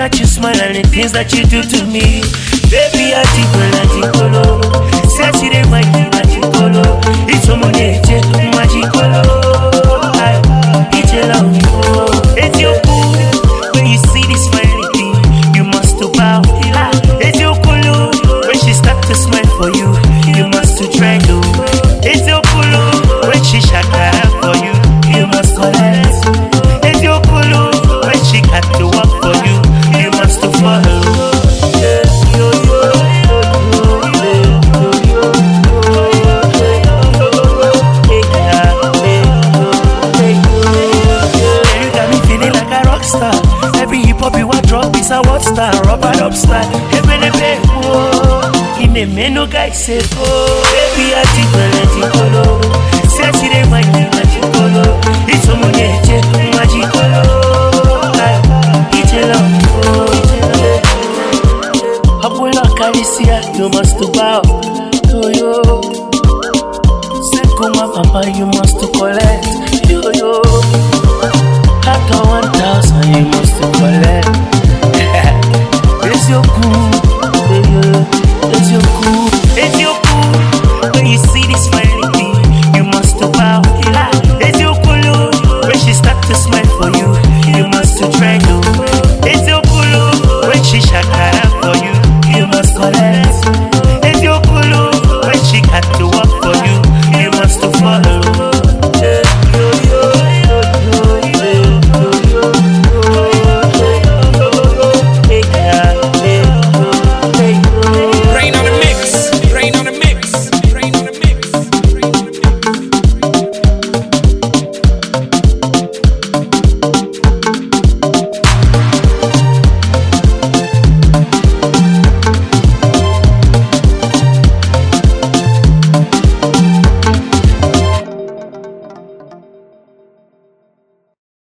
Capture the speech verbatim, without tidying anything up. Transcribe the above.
that you smile and the things that you do to me. Baby, I think magicolo. Sexy de my magicolo. It's a money, magicolo. It's a love. It's your cool. When you see this smiling thing, you must to bow. It's your cool. When she start to smile for you, you must to try to. It's your cool. When she shakara for you, you must collect. It's your cool. When she got to work for you, you must to follow. Every hip hop you want drop is a what star, rubber up star. Hey, baby, baby, whoa. In the menu, guys say, oh, baby, I think we're letting go. Sexy, they might